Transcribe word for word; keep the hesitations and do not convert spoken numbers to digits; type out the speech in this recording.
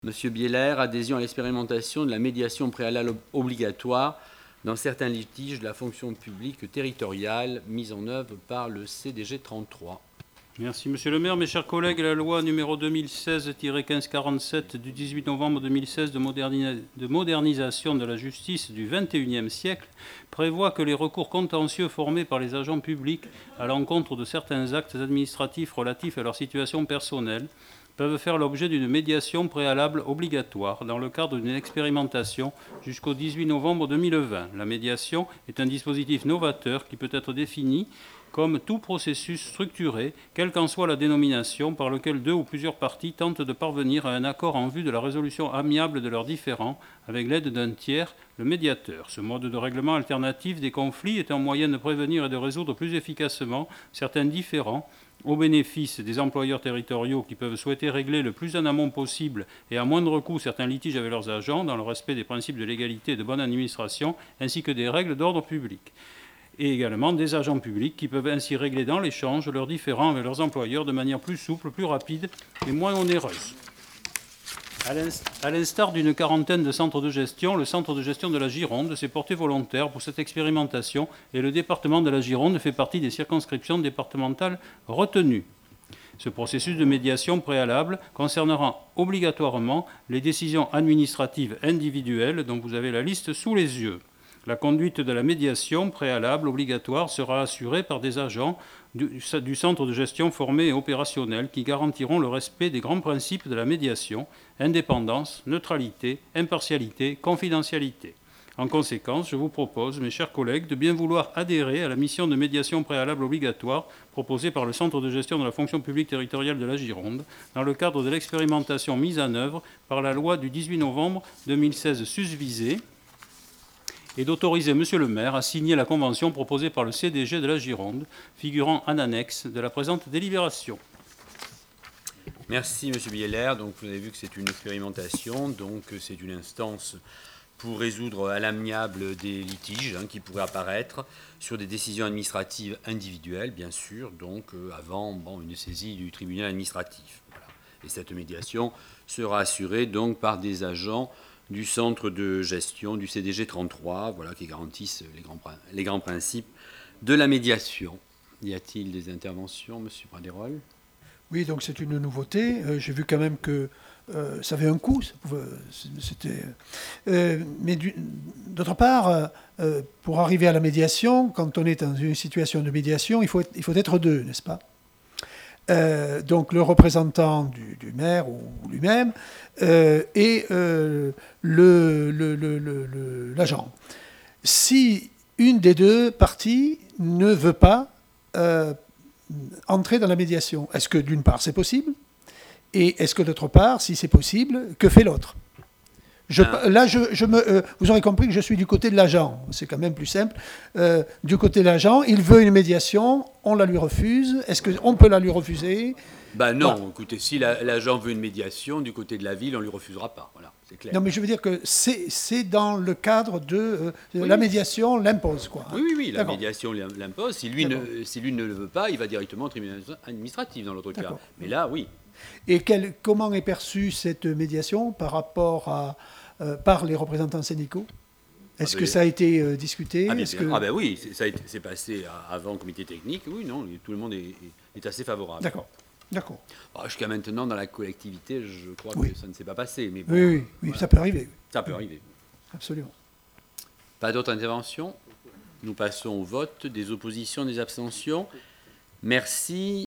Monsieur Bieler, adhésion à l'expérimentation de la médiation préalable obligatoire dans certains litiges de la fonction publique territoriale mise en œuvre par le C D G trente-trois. Merci Monsieur le maire. Mes chers collègues, la loi numéro deux mille seize tiret quinze quarante-sept du dix-huit novembre deux mille seize de, moderni de modernisation de la justice du vingt et unième siècle prévoit que les recours contentieux formés par les agents publics à l'encontre de certains actes administratifs relatifs à leur situation personnelle peuvent faire l'objet d'une médiation préalable obligatoire dans le cadre d'une expérimentation jusqu'au dix-huit novembre deux mille vingt. La médiation est un dispositif novateur qui peut être défini comme tout processus structuré, quelle qu'en soit la dénomination, par lequel deux ou plusieurs parties tentent de parvenir à un accord en vue de la résolution amiable de leurs différends, avec l'aide d'un tiers, le médiateur. Ce mode de règlement alternatif des conflits est un moyen de prévenir et de résoudre plus efficacement certains différends, au bénéfice des employeurs territoriaux qui peuvent souhaiter régler le plus en amont possible et à moindre coût certains litiges avec leurs agents, dans le respect des principes de légalité et de bonne administration, ainsi que des règles d'ordre public. Et également des agents publics qui peuvent ainsi régler dans l'échange leurs différends avec leurs employeurs de manière plus souple, plus rapide et moins onéreuse. À l'instar d'une quarantaine de centres de gestion, le centre de gestion de la Gironde s'est porté volontaire pour cette expérimentation et le département de la Gironde fait partie des circonscriptions départementales retenues. Ce processus de médiation préalable concernera obligatoirement les décisions administratives individuelles dont vous avez la liste sous les yeux. La conduite de la médiation préalable obligatoire sera assurée par des agents du, du centre de gestion formés et opérationnels qui garantiront le respect des grands principes de la médiation, indépendance, neutralité, impartialité, confidentialité. En conséquence, je vous propose, mes chers collègues, de bien vouloir adhérer à la mission de médiation préalable obligatoire proposée par le centre de gestion de la fonction publique territoriale de la Gironde dans le cadre de l'expérimentation mise en œuvre par la loi du dix-huit novembre deux mille seize susvisée, et d'autoriser Monsieur le maire à signer la convention proposée par le C D G de la Gironde, figurant en annexe de la présente délibération. Merci Monsieur Bieler. Donc vous avez vu que c'est une expérimentation, donc c'est une instance pour résoudre à l'amiable des litiges hein, qui pourraient apparaître sur des décisions administratives individuelles, bien sûr, donc euh, avant bon, une saisie du tribunal administratif. Voilà. Et cette médiation sera assurée donc par des agents du centre de gestion du C D G trente-trois, voilà, qui garantissent les grands, les grands principes de la médiation. Y a-t-il des interventions, Monsieur Pradérol? Oui, donc c'est une nouveauté. Euh, J'ai vu quand même que euh, ça avait un coût. C'était, euh, mais d'autre part, euh, pour arriver à la médiation, quand on est dans une situation de médiation, il faut être, il faut être deux, n'est-ce pas? Euh, donc le représentant du, du maire ou, ou lui-même euh, et euh, le, le, le, le, l'agent. Si une des deux parties ne veut pas euh, entrer dans la médiation, est-ce que d'une part c'est possible? Et est-ce que d'autre part, si c'est possible, que fait l'autre? Je, là, je, je me, euh, vous aurez compris que je suis du côté de l'agent. C'est quand même plus simple. Euh, du côté de l'agent, il veut une médiation, on la lui refuse. Est-ce qu'on peut la lui refuser? Ben non, voilà. Écoutez, si l'agent veut une médiation, du côté de la ville, on ne lui refusera pas. Voilà, c'est clair. Non, mais je veux dire que c'est dans le cadre de euh, oui, la médiation l'impose, quoi. Oui, oui, oui, la médiation l'impose. Si lui, ne, si lui ne le veut pas, il va directement au tribunal administratif dans l'autre cas. Mais là, oui. Et quel, comment est perçue cette médiation par rapport à... Euh, par les représentants syndicaux? Est-ce ah ben, que ça a été euh, discuté? Ah, bien, Est-ce bien. que... ah ben oui, ça c'est passé avant le comité technique. Oui, non, tout le monde est, est assez favorable. D'accord, d'accord. Bon, jusqu'à maintenant, dans la collectivité, je crois oui. que ça ne s'est pas passé. Mais bon, oui, oui, oui voilà. Ça peut arriver. Ça peut arriver. Absolument. Pas d'autres interventions? Nous passons au vote. Des oppositions, des abstentions. Merci.